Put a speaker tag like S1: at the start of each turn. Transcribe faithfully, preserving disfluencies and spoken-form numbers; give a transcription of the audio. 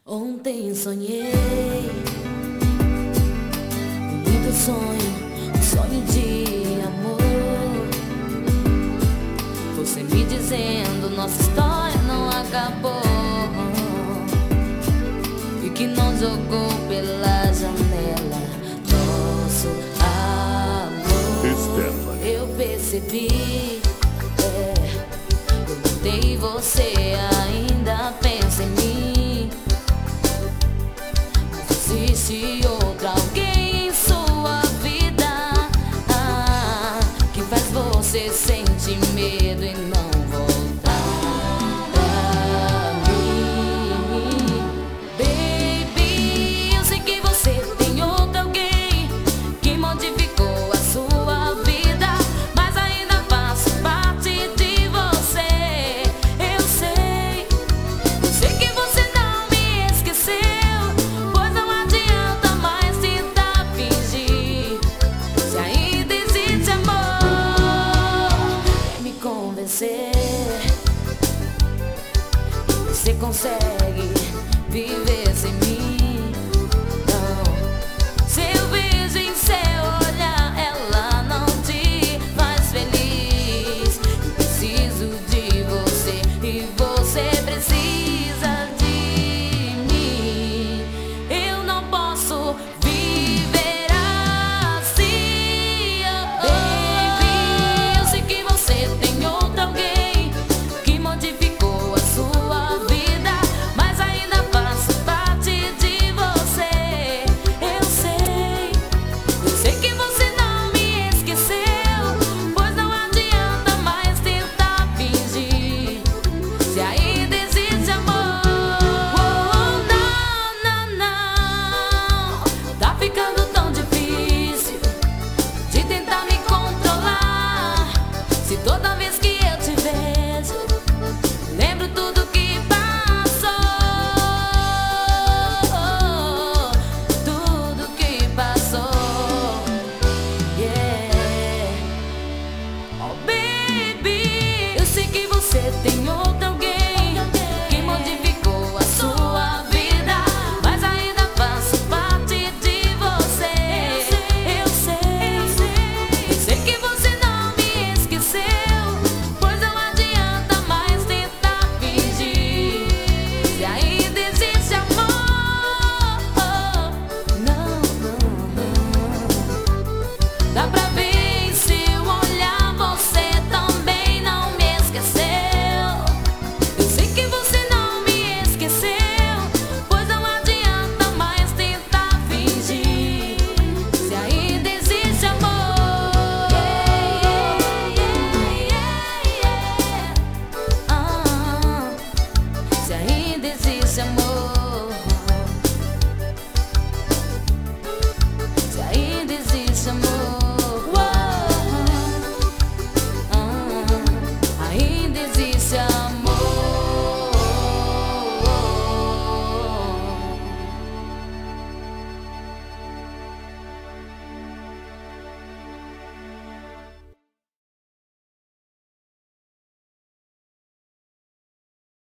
S1: Ontem sonhei, um lindo sonho, um sonho de amor. Você me dizendo nossa história não acabou e que não jogou pela janela nosso amor.
S2: Estela.
S1: Eu percebi, é, eu notei você ainda pensa em mim. Existe outra alguém em sua vida ah, que faz você sentir medo e não voltar pra mim. Baby, eu sei que você tem outra alguém que modificou a sua vida, mas ainda faço parte de você. Eu sei, eu sei que você não me esqueceu. Você consegue